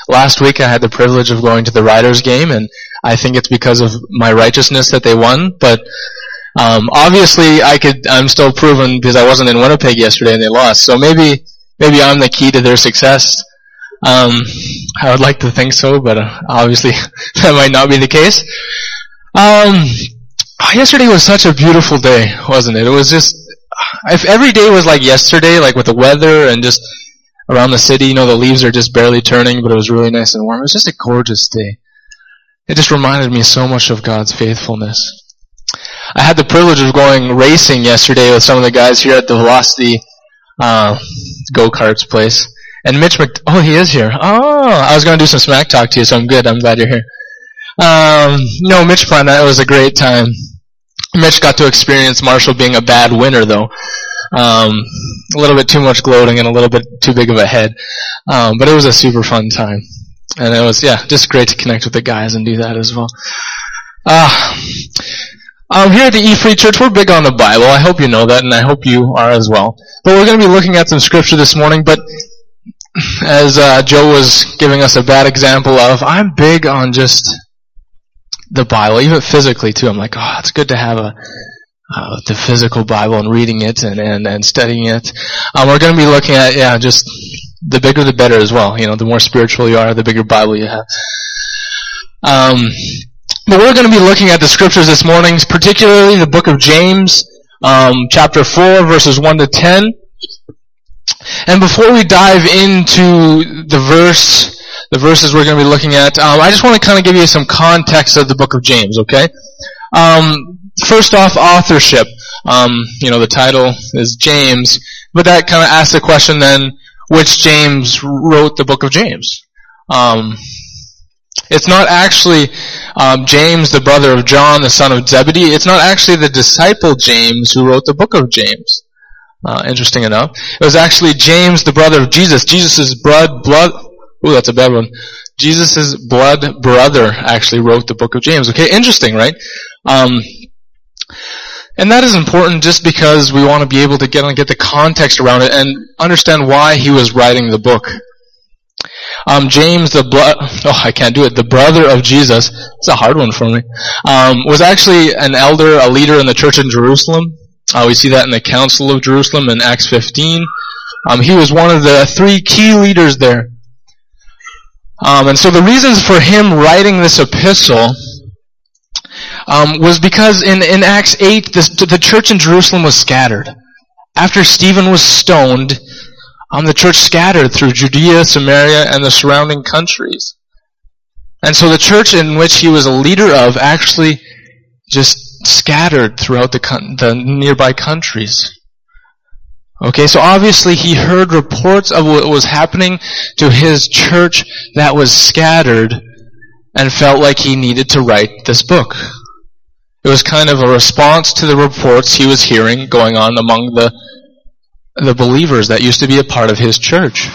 Last week I had the privilege of going to the Riders game, and I think it's because of my righteousness that they won, but obviously I'm still proven because I wasn't in Winnipeg yesterday and they lost. So maybe I'm the key to their success. I would like to think so, but obviously that might not be the case. Yesterday was such a beautiful day, wasn't it? It was just, if every day was like yesterday, like with the weather and just around the city, the leaves are just barely turning, but it was really nice and warm. It was just a gorgeous day. It just reminded me so much of God's faithfulness. I had the privilege of going racing yesterday with some of the guys here at the Velocity go-karts place. And Mitch he is here. Oh, I was going to do some smack talk to you, so I'm good. I'm glad you're here. Mitch planned that. It was a great time. Mitch got to experience Marshall being a bad winner, though. A little bit too much gloating and a little bit too big of a head. But it was a super fun time. And it was, just great to connect with the guys and do that as well. Here at the E-Free Church, we're big on the Bible. I hope you know that, and I hope you are as well. But we're going to be looking at some scripture this morning, but as Joe was giving us a bad example of, I'm big on just the Bible, even physically too. I'm like, it's good to have the physical Bible and reading it and studying it. We're going to be looking at, just the bigger the better as well. The more spiritual you are, the bigger Bible you have. But we're going to be looking at the scriptures this morning, particularly the book of James, chapter 4, verses 1 to 10. And before we dive into the verses we're going to be looking at, I just want to kind of give you some context of the book of James, okay? First off, authorship. The title is James, but that kind of asks the question then, which James wrote the book of James? It's not actually James, the brother of John, the son of Zebedee. It's not actually the disciple James who wrote the book of James. Interesting enough. It was actually James, the brother of Jesus. Jesus' that's a bad one. Jesus' blood brother actually wrote the book of James. Okay, interesting, right? And that is important just because we want to be able to get the context around it and understand why he was writing the book. James, the brother of Jesus, it's a hard one for me, was actually an elder, a leader in the church in Jerusalem. We see that in the Council of Jerusalem in Acts 15. He was one of the 3 key leaders there. And so the reasons for him writing this epistle was because in Acts 8, the church in Jerusalem was scattered. After Stephen was stoned, the church scattered through Judea, Samaria, and the surrounding countries. And so the church in which he was a leader of actually just scattered throughout the nearby countries. Okay, so obviously he heard reports of what was happening to his church that was scattered and felt like he needed to write this book. It was kind of a response to the reports he was hearing going on among the believers that used to be a part of his church.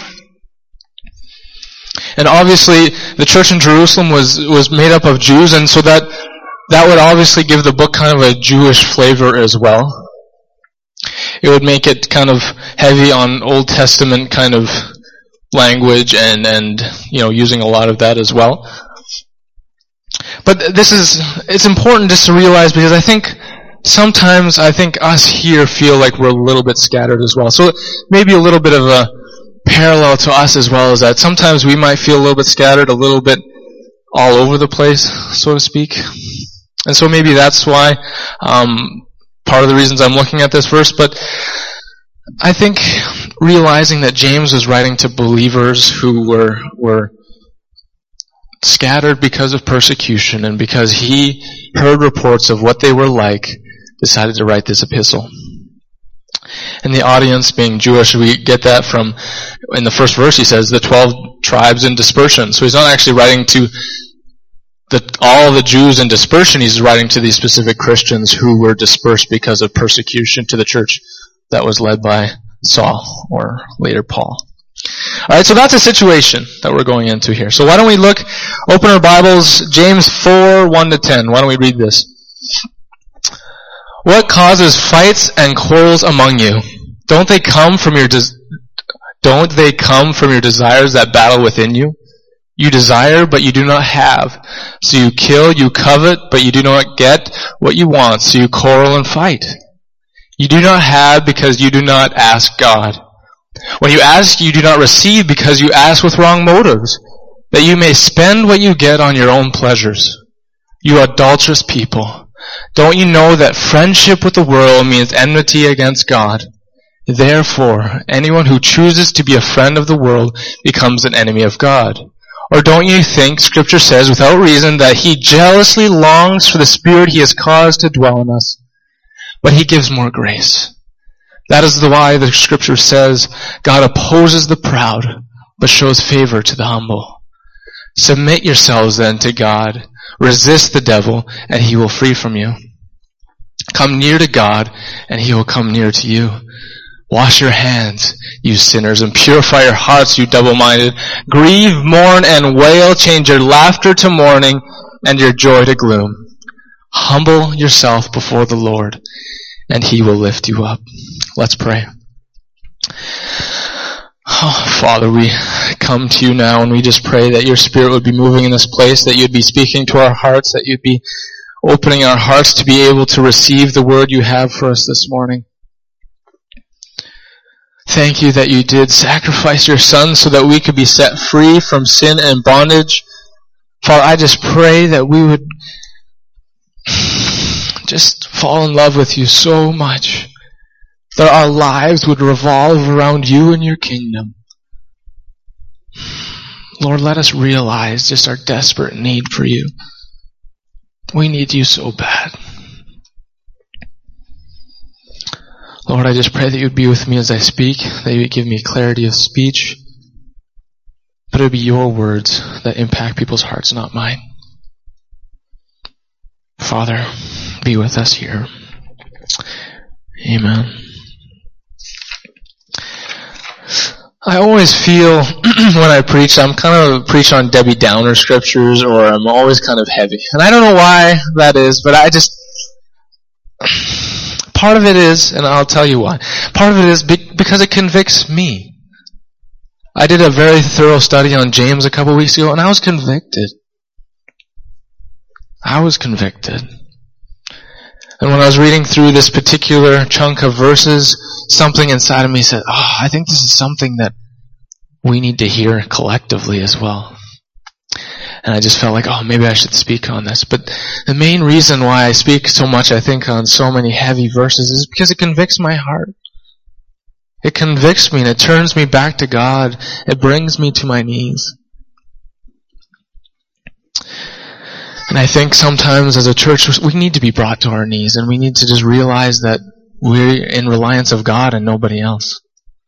And obviously the church in Jerusalem was made up of Jews, and so that would obviously give the book kind of a Jewish flavor as well. It would make it kind of heavy on Old Testament kind of language and using a lot of that as well. But it's important just to realize, because I think sometimes us here feel like we're a little bit scattered as well. So maybe a little bit of a parallel to us as well, is that sometimes we might feel a little bit scattered, a little bit all over the place, so to speak. And so maybe that's why part of the reasons I'm looking at this verse. But I think realizing that James was writing to believers who were scattered because of persecution, and because he heard reports of what they were like, decided to write this epistle. And the audience being Jewish, we get that from, in the first verse he says, the 12 tribes in dispersion. So he's not actually writing to all the Jews in dispersion, he's writing to these specific Christians who were dispersed because of persecution to the church that was led by Saul, or later Paul. Alright, so that's a situation that we're going into here. So why don't we open our Bibles, James 4, 1 to 10. Why don't we read this? What causes fights and quarrels among you? Don't they come from your desires that battle within you? You desire, but you do not have. So you kill, you covet, but you do not get what you want. So you quarrel and fight. You do not have because you do not ask God. When you ask, you do not receive because you ask with wrong motives, that you may spend what you get on your own pleasures. You adulterous people. Don't you know that friendship with the world means enmity against God? Therefore, anyone who chooses to be a friend of the world becomes an enemy of God. Or don't you think Scripture says without reason that He jealously longs for the Spirit He has caused to dwell in us? But He gives more grace. That is why the Scripture says, God opposes the proud, but shows favor to the humble. Submit yourselves then to God. Resist the devil, and he will flee from you. Come near to God, and He will come near to you. Wash your hands, you sinners, and purify your hearts, you double-minded. Grieve, mourn, and wail. Change your laughter to mourning, and your joy to gloom. Humble yourself before the Lord, and He will lift you up. Let's pray. Oh, Father, we come to you now and we just pray that your Spirit would be moving in this place, that you'd be speaking to our hearts, that you'd be opening our hearts to be able to receive the word you have for us this morning. Thank you that you did sacrifice your Son so that we could be set free from sin and bondage. Father, I just pray that we would just fall in love with you so much, that our lives would revolve around you and your kingdom. Lord, let us realize just our desperate need for you. We need you so bad. Lord, I just pray that you'd be with me as I speak, that you would give me clarity of speech, but it would be your words that impact people's hearts, not mine. Father, be with us here. Amen. I always feel when I preach, I'm kind of preach on Debbie Downer scriptures, or I'm always kind of heavy. And I don't know why that is, but part of it is, and I'll tell you why. Part of it is because it convicts me. I did a very thorough study on James a couple weeks ago, and I was convicted. And when I was reading through this particular chunk of verses, something inside of me said, I think this is something that we need to hear collectively as well. And I just felt like, maybe I should speak on this. But the main reason why I speak so much, I think, on so many heavy verses is because it convicts my heart. It convicts me and it turns me back to God. It brings me to my knees. And I think sometimes as a church, we need to be brought to our knees, and we need to just realize that we're in reliance of God and nobody else.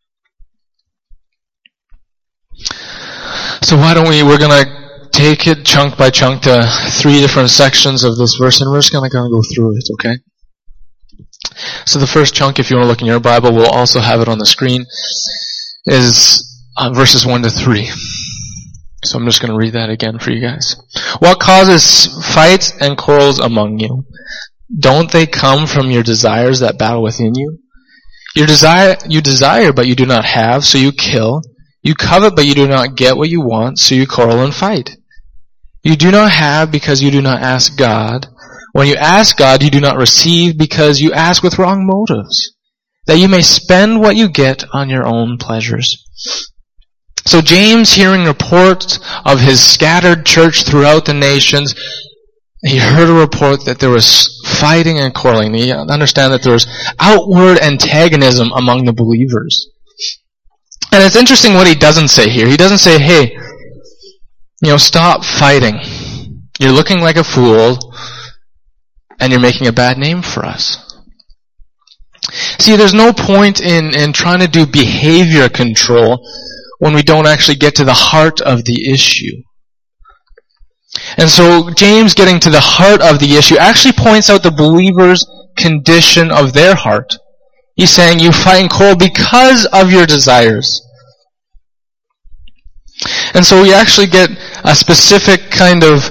So why don't we're going to take it chunk by chunk to 3 different sections of this verse, and we're just going to go through it, okay? So the first chunk, if you want to look in your Bible, we'll also have it on the screen, is verses 1 to 3. So I'm just going to read that again for you guys. What causes fights and quarrels among you? Don't they come from your desires that battle within you? You desire, but you do not have, so you kill. You covet, but you do not get what you want, so you quarrel and fight. You do not have because you do not ask God. When you ask God, you do not receive because you ask with wrong motives, that you may spend what you get on your own pleasures. So James, hearing reports of his scattered church throughout the nations, he heard a report that there was fighting and quarreling. He understand that there was outward antagonism among the believers. And it's interesting what he doesn't say here. He doesn't say, hey, stop fighting. You're looking like a fool, and you're making a bad name for us. See, there's no point in trying to do behavior control when we don't actually get to the heart of the issue. And so James, getting to the heart of the issue, actually points out the believer's condition of their heart. He's saying you fight and quarrel because of your desires. And so we actually get a specific kind of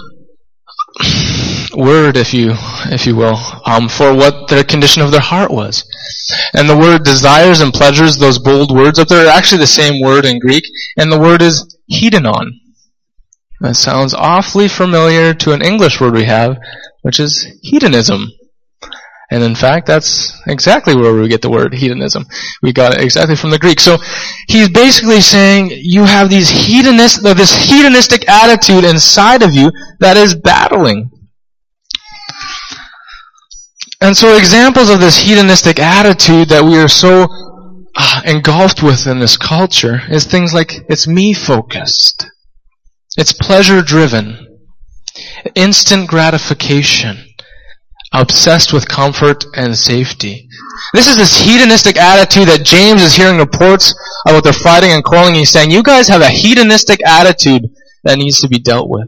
word, if you will, for what their condition of their heart was. And the word desires and pleasures, those bold words up there, are actually the same word in Greek, and the word is hedonon. That sounds awfully familiar to an English word we have, which is hedonism. And in fact, that's exactly where we get the word hedonism. We got it exactly from the Greek. So he's basically saying you have this hedonistic attitude inside of you that is battling. And so examples of this hedonistic attitude that we are so engulfed with in this culture is things like it's me-focused. It's pleasure-driven. Instant gratification. Obsessed with comfort and safety. This is this hedonistic attitude that James is hearing reports about their fighting and quarreling. He's saying, you guys have a hedonistic attitude that needs to be dealt with.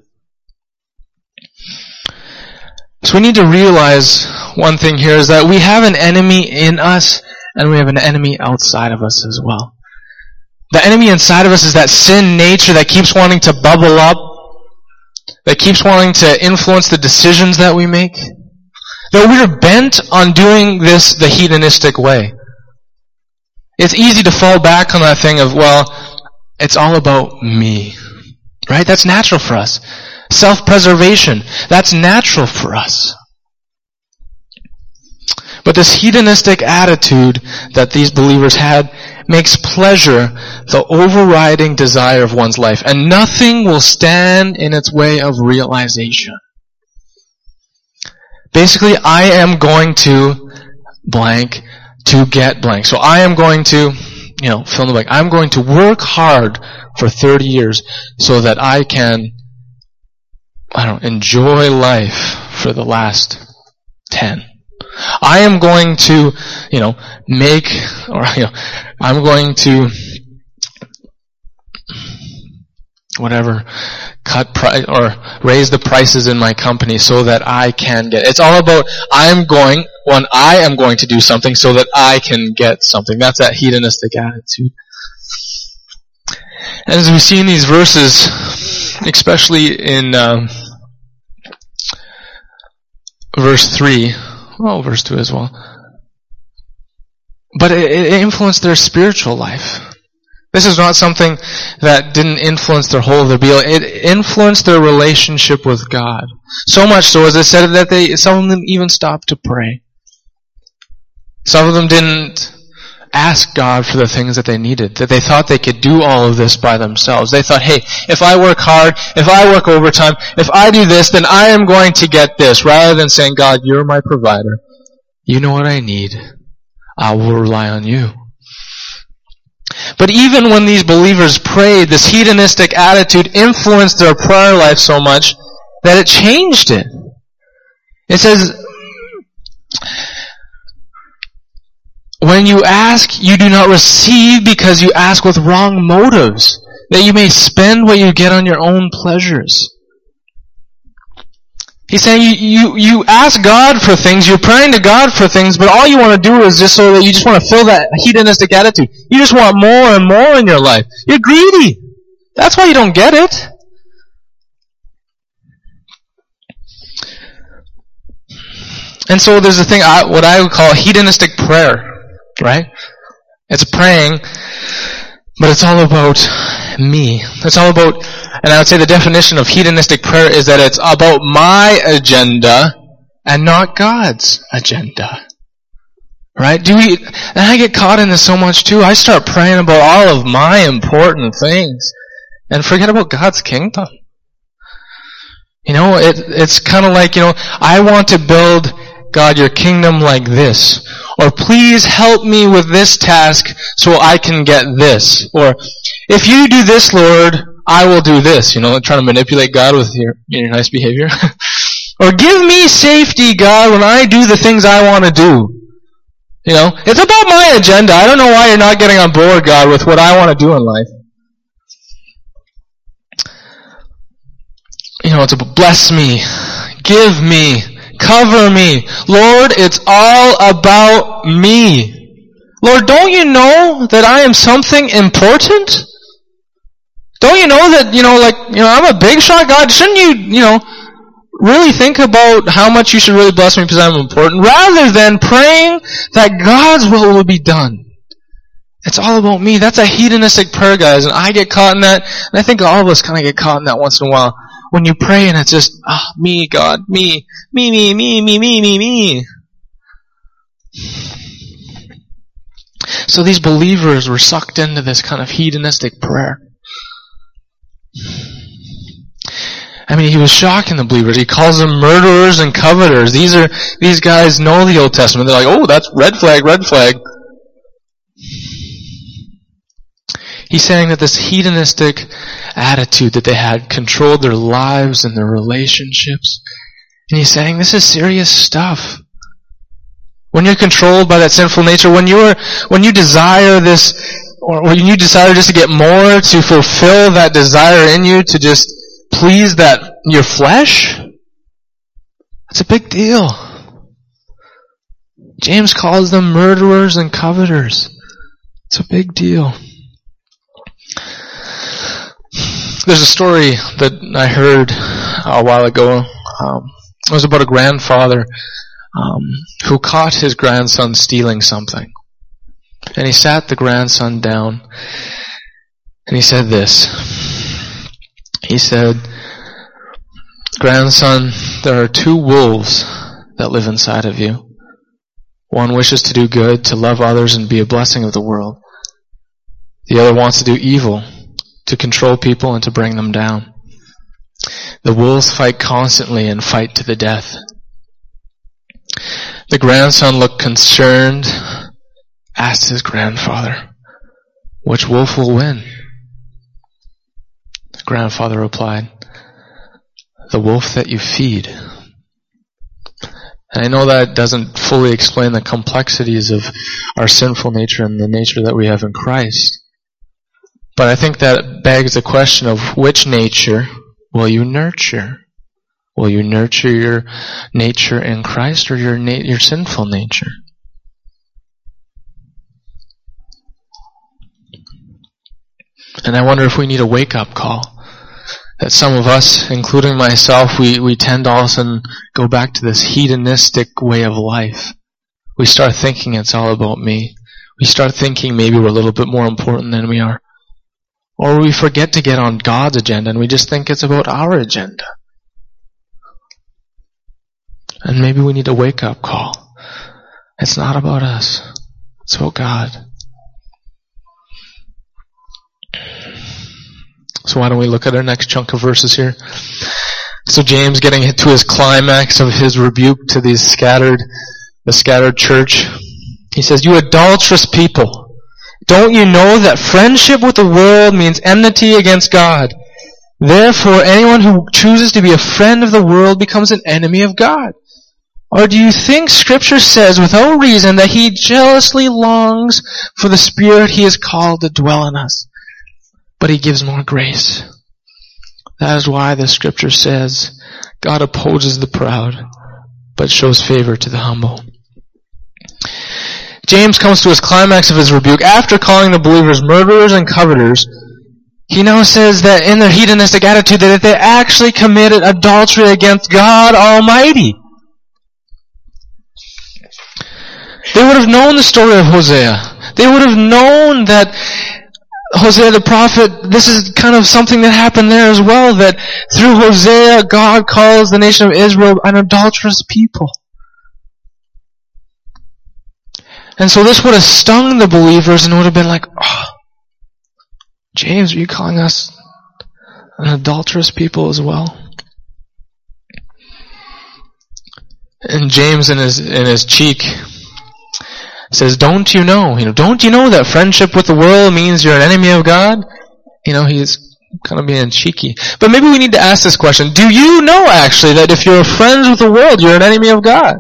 So we need to realize one thing here is that we have an enemy in us and we have an enemy outside of us as well. The enemy inside of us is that sin nature that keeps wanting to bubble up, that keeps wanting to influence the decisions that we make. That we're bent on doing this the hedonistic way. It's easy to fall back on that thing of, well, it's all about me. Right? That's natural for us. Self-preservation. That's natural for us. But this hedonistic attitude that these believers had makes pleasure the overriding desire of one's life. And nothing will stand in its way of realization. Basically, I am going to blank to get blank. So I am going to, fill in the blank. I'm going to work hard for 30 years so that I can, enjoy life for the last 10. I am going to, I'm going to, cut price or raise the prices in my company so that I can get. It's all about I am going to do something so that I can get something. That's that hedonistic attitude. And as we see in these verses, especially in verse 3, verse 2 as well, but it influenced their spiritual life. This is not something that didn't influence their whole of their being. It influenced their relationship with God. So much so, as I said, that some of them even stopped to pray. Some of them didn't ask God for the things that they needed, that they thought they could do all of this by themselves. They thought, hey, if I work hard, if I work overtime, if I do this, then I am going to get this, rather than saying, God, you're my provider. You know what I need. I will rely on you. But even when these believers prayed, this hedonistic attitude influenced their prayer life so much that it changed it. It says, when you ask, you do not receive because you ask with wrong motives, that you may spend what you get on your own pleasures. He's saying you ask God for things, you're praying to God for things, but all you want to do is just so that you just want to fill that hedonistic attitude. You just want more and more in your life. You're greedy. That's why you don't get it. And so there's a thing, what I would call hedonistic prayer, right? It's praying, but it's all about me. It's all about, and I would say the definition of hedonistic prayer is that it's about my agenda and not God's agenda. Right? And I get caught in this so much too. I start praying about all of my important things and forget about God's kingdom. It's kind of like, I want to build, God, your kingdom like this. Or please help me with this task so I can get this. Or if you do this, Lord, I will do this. Trying to manipulate God with your nice behavior. Or give me safety, God, when I do the things I want to do. It's about my agenda. I don't know why you're not getting on board, God, with what I want to do in life. It's about bless me, give me, cover me. Lord, it's all about me. Lord, don't you know that I am something important? Don't you know that, I'm a big shot, God? Shouldn't you, really think about how much you should really bless me because I'm important, rather than praying that God's will be done. It's all about me. That's a hedonistic prayer, guys, and I get caught in that, and I think all of us kind of get caught in that once in a while. when you pray and it's just, me, God, me. So these believers were sucked into this kind of hedonistic prayer. I mean, he was shocking the believers. He calls them murderers and coveters. These guys know the Old Testament. They're like, oh, that's red flag. He's saying that this hedonistic attitude that they had controlled their lives and their relationships. And he's saying this is serious stuff. When you're controlled by that sinful nature, when you desire this, or when you desire just to get more, to fulfill that desire in you, to just please your flesh, that's a big deal. James calls them murderers and coveters. It's a big deal. There's a story that I heard a while ago. It was about a grandfather who caught his grandson stealing something. And he sat the grandson down and he said this. He said, "Grandson, there are two wolves that live inside of you. One wishes to do good, to love others and be a blessing of the world. The other wants to do evil, to control people and to bring them down. The wolves fight constantly and fight to the death." The grandson looked concerned, asked his grandfather, "Which wolf will win?" The grandfather replied, "The wolf that you feed." And I know that doesn't fully explain the complexities of our sinful nature and the nature that we have in Christ. But I think that begs the question of which nature will you nurture? Will you nurture your nature in Christ or your sinful nature? And I wonder if we need a wake-up call. That some of us, including myself, we tend to also go back to this hedonistic way of life. We start thinking it's all about me. We start thinking maybe we're a little bit more important than we are. Or we forget to get on God's agenda and we just think it's about our agenda. And maybe we need a wake-up call. It's not about us. It's about God. So why don't we look at our next chunk of verses here? So James, getting to his climax of his rebuke to the scattered church, he says, "You adulterous people, don't you know that friendship with the world means enmity against God? Therefore, anyone who chooses to be a friend of the world becomes an enemy of God. Or do you think Scripture says without reason that He jealously longs for the Spirit He has called to dwell in us? But He gives more grace. That is why the Scripture says, God opposes the proud, but shows favor to the humble." James comes to his climax of his rebuke. After calling the believers murderers and coveters, he now says that in their hedonistic attitude that they actually committed adultery against God Almighty. They would have known the story of Hosea. They would have known that Hosea the prophet, this is kind of something that happened there as well, that through Hosea, God calls the nation of Israel an adulterous people. And so this would have stung the believers and would have been like, James, are you calling us an adulterous people as well? And James in his cheek says, don't you know that friendship with the world means you're an enemy of God? He's kind of being cheeky. But maybe we need to ask this question. Do you know actually that if you're friends with the world, you're an enemy of God?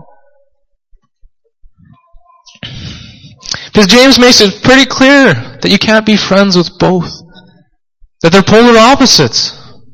Because James makes it pretty clear that you can't be friends with both. That they're polar opposites.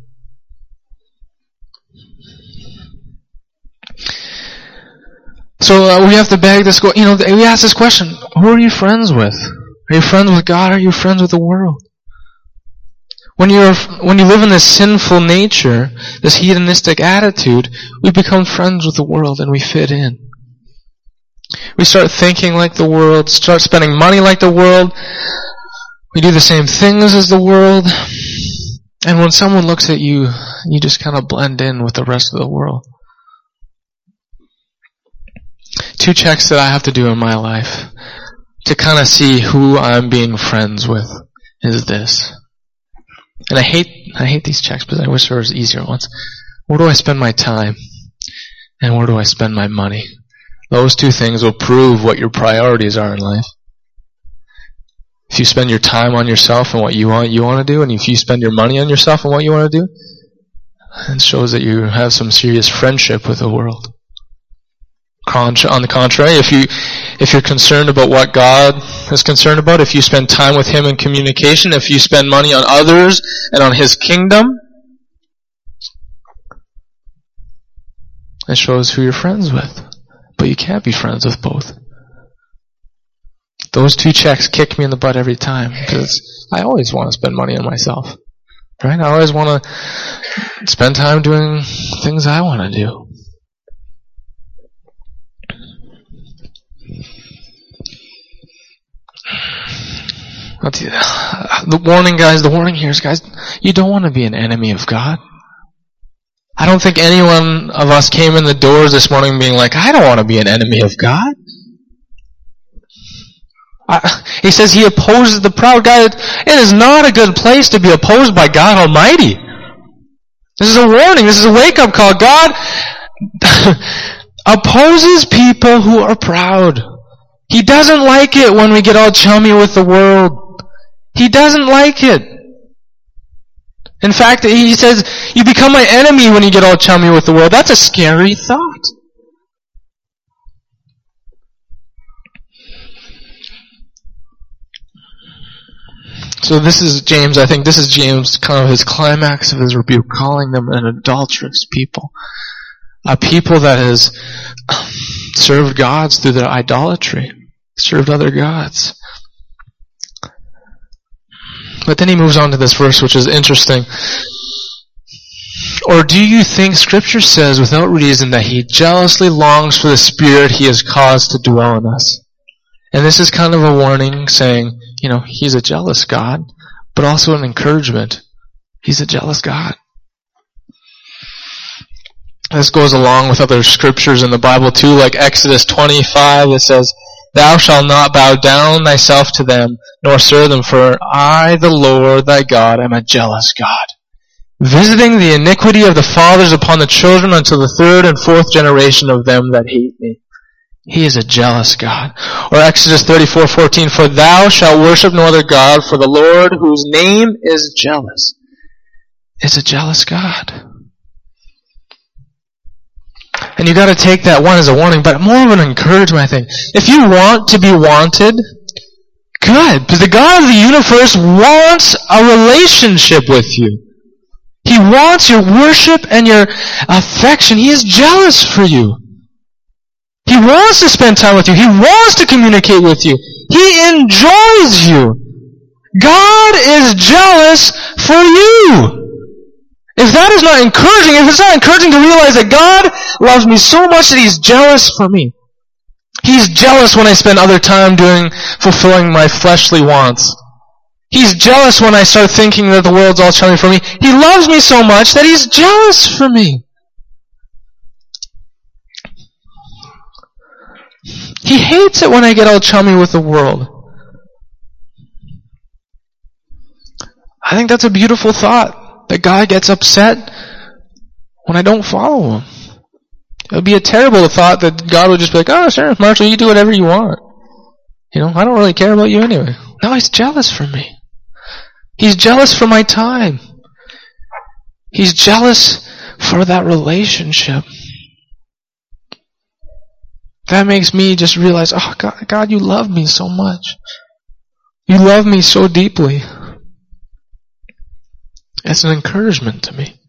So we have to beg this. We ask this question: who are you friends with? Are you friends with God? Or are you friends with the world? When you live in this sinful nature, this hedonistic attitude, we become friends with the world and we fit in. We start thinking like the world, start spending money like the world. We do the same things as the world. And when someone looks at you, you just kind of blend in with the rest of the world. 2 checks that I have to do in my life to kind of see who I'm being friends with is this. And I hate these checks, but I wish there was easier ones. Where do I spend my time? And where do I spend my money? Those 2 things will prove what your priorities are in life. If you spend your time on yourself and what you want to do, and if you spend your money on yourself and what you want to do, it shows that you have some serious friendship with the world. On the contrary, if you're concerned about what God is concerned about, if you spend time with Him in communication, if you spend money on others and on His kingdom, it shows who you're friends with. But you can't be friends with both. Those 2 checks kick me in the butt every time, because I always want to spend money on myself. Right? I always want to spend time doing things I want to do. The warning here is, guys, you don't want to be an enemy of God. I don't think any one of us came in the doors this morning being like, I don't want to be an enemy of God. He says He opposes the proud. God, it is not a good place to be opposed by God Almighty. This is a warning. This is a wake-up call. God opposes people who are proud. He doesn't like it when we get all chummy with the world. He doesn't like it. In fact, He says, you become my enemy when you get all chummy with the world. That's a scary thought. So this is James, I think this is James, kind of his climax of his rebuke, calling them an adulterous people. A people that has served gods through their idolatry, served other gods. But then he moves on to this verse, which is interesting. Or do you think Scripture says without reason that He jealously longs for the Spirit He has caused to dwell in us? And this is kind of a warning saying, He's a jealous God, but also an encouragement. He's a jealous God. This goes along with other scriptures in the Bible too, like Exodus 25, it says, Thou shalt not bow down thyself to them, nor serve them, for I, the Lord thy God, am a jealous God, visiting the iniquity of the fathers upon the children until the 3rd and 4th generation of them that hate me. He is a jealous God. Or Exodus 34:14, For thou shalt worship no other God, for the Lord, whose name is jealous, is a jealous God. And you gotta take that one as a warning, but more of an encouragement, I think. If you want to be wanted, good. Because the God of the universe wants a relationship with you. He wants your worship and your affection. He is jealous for you. He wants to spend time with you. He wants to communicate with you. He enjoys you. God is jealous for you. If that is not encouraging, if it's not encouraging to realize that God loves me so much that He's jealous for me. He's jealous when I spend other time fulfilling my fleshly wants. He's jealous when I start thinking that the world's all chummy for me. He loves me so much that He's jealous for me. He hates it when I get all chummy with the world. I think that's a beautiful thought. That God gets upset when I don't follow Him. It would be a terrible thought that God would just be like, oh, sure, Marshall, you do whatever you want. I don't really care about you anyway. No, He's jealous for me. He's jealous for my time. He's jealous for that relationship. That makes me just realize, oh, God, you love me so much. You love me so deeply. It's an encouragement to me.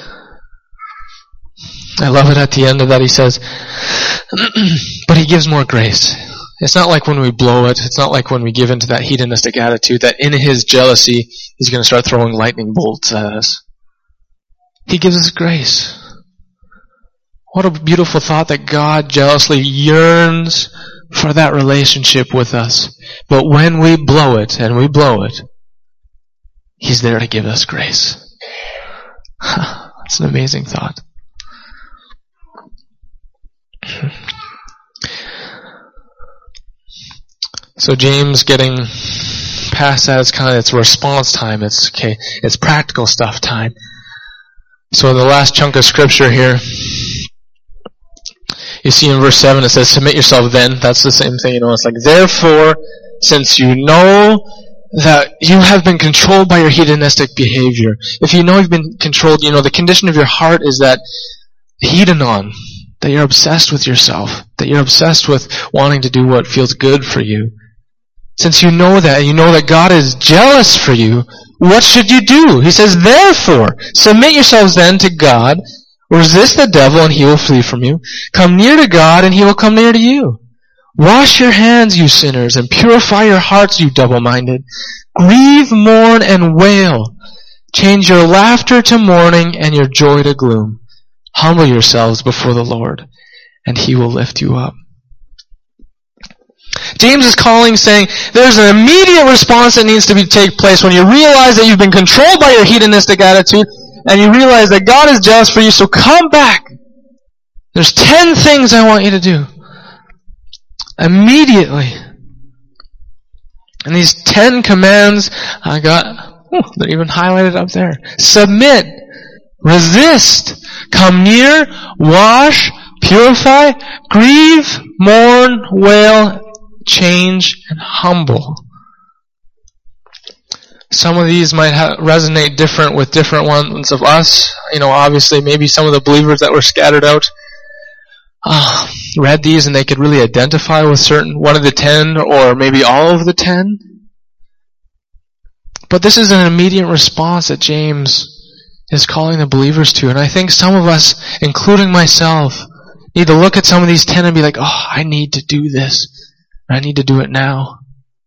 I love it at the end of that. He says, but He gives more grace. It's not like when we blow it. It's not like when we give into that hedonistic attitude that in His jealousy, He's going to start throwing lightning bolts at us. He gives us grace. What a beautiful thought that God jealously yearns for that relationship with us. But when we blow it, and we blow it, He's there to give us grace. That's an amazing thought. So James getting past that, it's response time. It's practical stuff time. So in the last chunk of scripture here, you see in verse 7 it says, submit yourself then. That's the same thing, it's like, therefore, since you know that you have been controlled by your hedonistic behavior. If you know you've been controlled, the condition of your heart is that hedonon, that you're obsessed with yourself, that you're obsessed with wanting to do what feels good for you. Since you know that, and you know that God is jealous for you, what should you do? He says, therefore, submit yourselves then to God, resist the devil and he will flee from you. Come near to God and he will come near to you. Wash your hands, you sinners, and purify your hearts, you double-minded. Grieve, mourn, and wail. Change your laughter to mourning and your joy to gloom. Humble yourselves before the Lord, and he will lift you up. James is calling, saying, there's an immediate response that needs to take place when you realize that you've been controlled by your hedonistic attitude, and you realize that God is jealous for you, so come back. There's 10 things I want you to do. Immediately. And these 10 commands, they're even highlighted up there. Submit, resist, come near, wash, purify, grieve, mourn, wail, change, and humble. Some of these might resonate different with different ones of us. Obviously, maybe some of the believers that were scattered out read these and they could really identify with one of the 10 or maybe all of the 10. But this is an immediate response that James is calling the believers to. And I think some of us, including myself, need to look at some of these 10 and be like, I need to do this. I need to do it now.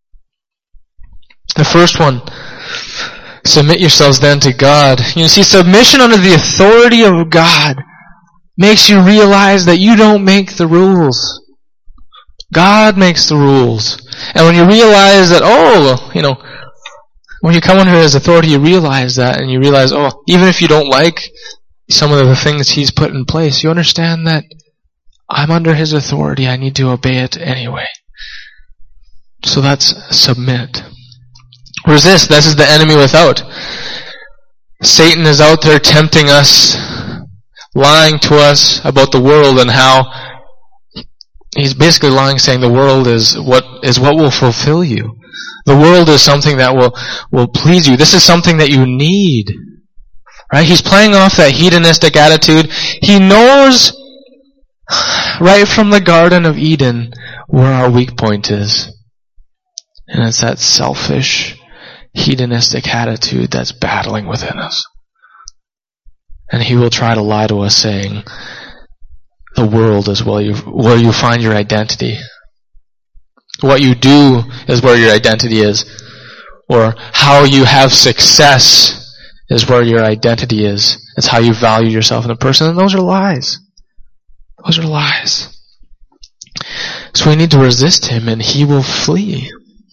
The first one, submit yourselves then to God. See, submission under the authority of God makes you realize that you don't make the rules. God makes the rules. And when you realize that, when you come under His authority, you realize that, and you realize, even if you don't like some of the things He's put in place, you understand that I'm under His authority, I need to obey it anyway. So that's submit. Resist, this is the enemy without. Satan is out there tempting us, lying to us about the world and how he's basically lying, saying the world is what will fulfill you. The world is something that will please you. This is something that you need. Right? He's playing off that hedonistic attitude. He knows right from the Garden of Eden where our weak point is. And it's that selfish, hedonistic attitude that's battling within us. And he will try to lie to us saying, the world is where you find your identity. What you do is where your identity is. Or how you have success is where your identity is. It's how you value yourself in a person. And those are lies. Those are lies. So we need to resist him and he will flee.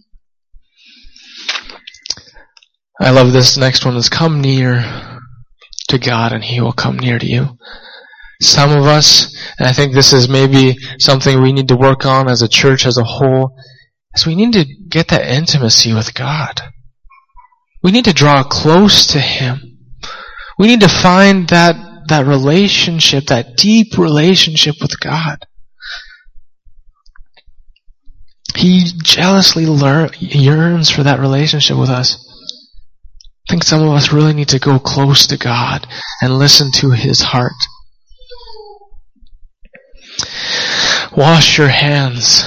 I love this next one is come near to God and he will come near to you. Some of us, and I think this is maybe something we need to work on as a church as a whole, is we need to get that intimacy with God. We need to draw close to him. We need to find that relationship, that deep relationship with God. He jealously yearns for that relationship with us. I think some of us really need to go close to God and listen to his heart. Wash your hands.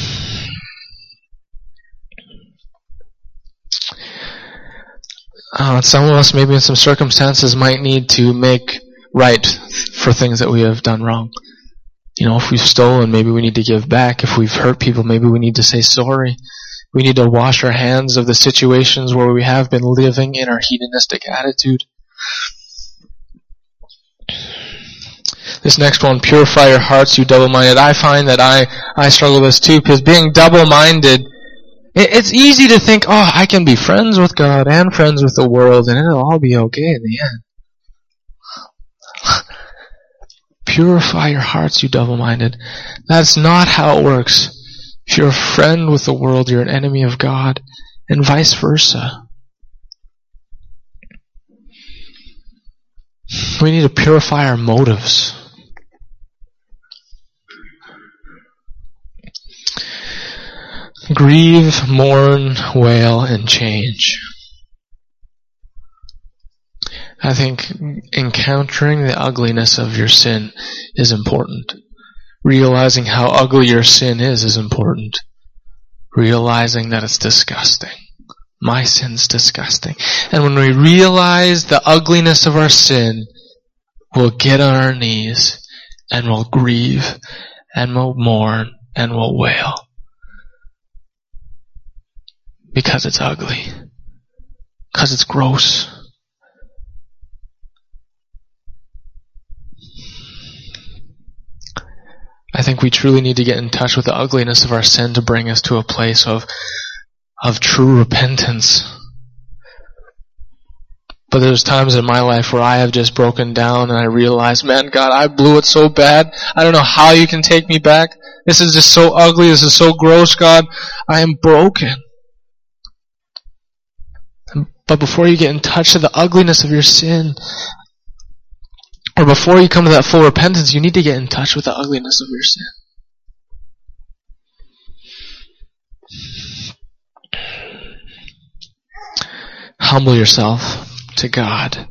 Some of us, maybe in some circumstances, might need to make right for things that we have done wrong. If we've stolen, maybe we need to give back. If we've hurt people, maybe we need to say sorry. We need to wash our hands of the situations where we have been living in our hedonistic attitude. This next one, purify your hearts, you double-minded. I find that I struggle with this too, because being double-minded, it's easy to think, I can be friends with God and friends with the world, and it'll all be okay in the end. purify your hearts, you double-minded. That's not how it works. If you're a friend with the world, you're an enemy of God, and vice versa. We need to purify our motives. Grieve, mourn, wail, and change. I think encountering the ugliness of your sin is important. Realizing how ugly your sin is important. Realizing that it's disgusting. My sin's disgusting. And when we realize the ugliness of our sin, we'll get on our knees and we'll grieve and we'll mourn and we'll wail. Because it's ugly. Because it's gross. I think we truly need to get in touch with the ugliness of our sin to bring us to a place of true repentance. But there's times in my life where I have just broken down and I realize, man, God, I blew it so bad. I don't know how you can take me back. This is just so ugly. This is so gross, God. I am broken. But before you get in touch with the ugliness of your sin, or before you come to that full repentance, you need to get in touch with the ugliness of your sin. Humble yourself to God.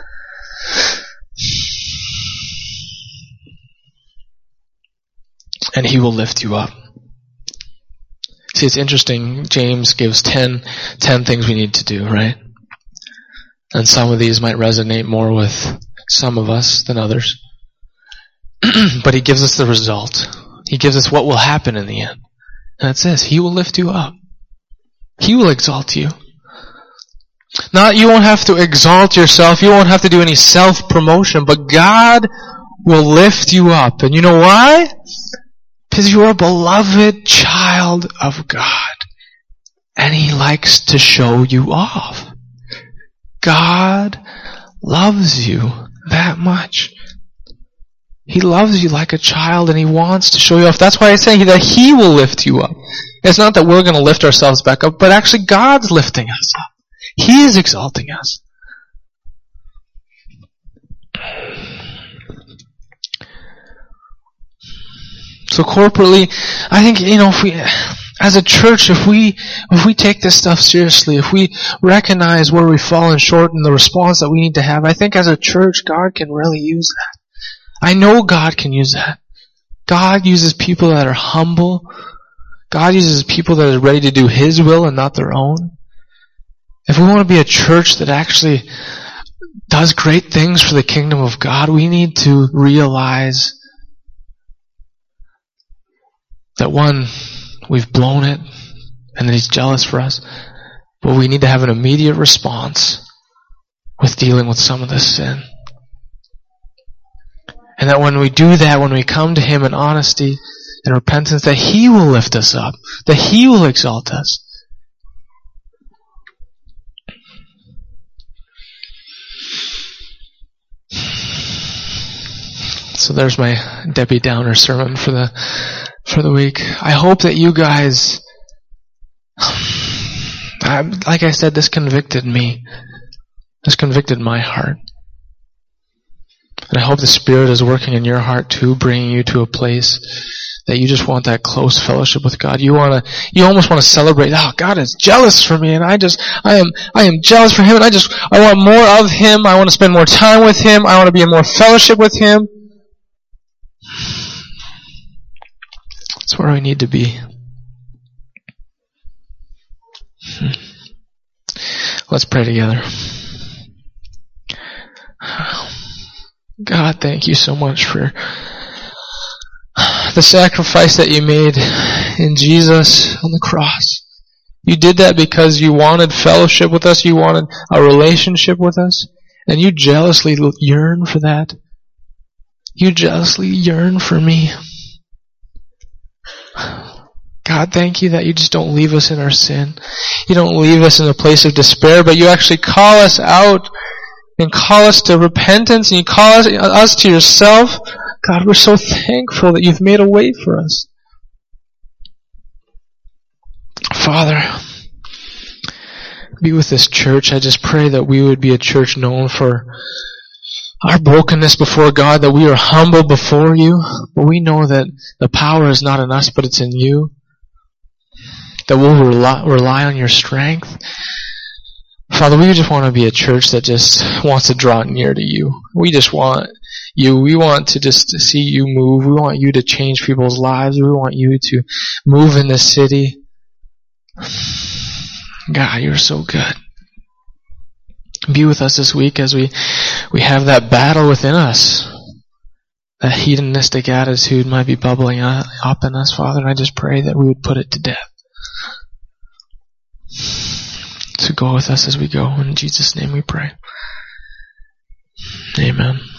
And He will lift you up. See, it's interesting. James gives 10 things we need to do, right? And some of these might resonate more with some of us than others. But He gives us the result. He gives us what will happen in the end. And it's this: He will lift you up. He will exalt you. You won't have to exalt yourself. You won't have to do any self-promotion. But God will lift you up. And you know why? Because you're a beloved child of God. And He likes to show you off. God loves you that much. He loves you like a child and He wants to show you off. That's why I say that He will lift you up. It's not that we're going to lift ourselves back up, but actually God's lifting us up. He is exalting us. So corporately, I think, if we, as a church, if we take this stuff seriously, if we recognize where we've fallen short and the response that we need to have, I think as a church, God can really use that. I know God can use that. God uses people that are humble. God uses people that are ready to do His will and not their own. If we want to be a church that actually does great things for the kingdom of God, we need to realize that one, we've blown it, and that He's jealous for us. But we need to have an immediate response with dealing with some of this sin. And that when we do that, when we come to Him in honesty and repentance, that He will lift us up, that He will exalt us. So there's my Debbie Downer sermon for the week. I hope that you guys, like I said, this convicted me. This convicted my heart. And I hope the Spirit is working in your heart too, bringing you to a place that you just want that close fellowship with God. You almost want to celebrate, God is jealous for me, and I am jealous for Him, and I want more of Him. I want to spend more time with Him. I want to be in more fellowship with Him. That's where we need to be. Let's pray together. God, thank You so much for the sacrifice that You made in Jesus on the cross. You did that because You wanted fellowship with us. You wanted a relationship with us. And You jealously yearn for that. You jealously yearn for me. God, thank You that You just don't leave us in our sin. You don't leave us in a place of despair, but You actually call us out and call us to repentance, and You call us to Yourself. God, we're so thankful that you've made a way for us. Father, be with this church. I just pray that we would be a church known for our brokenness before God, that we are humble before you, but we know that the power is not in us, but it's in you. That we'll rely on your strength. Father, we just want to be a church that just wants to draw near to you. We just want you. We want to just see you move. We want you to change people's lives. We want you to move in this city. God, you're so good. Be with us this week as we have that battle within us. That hedonistic attitude might be bubbling up in us, Father, and I just pray that we would put it to death. So go with us as we go. In Jesus' name we pray. Amen.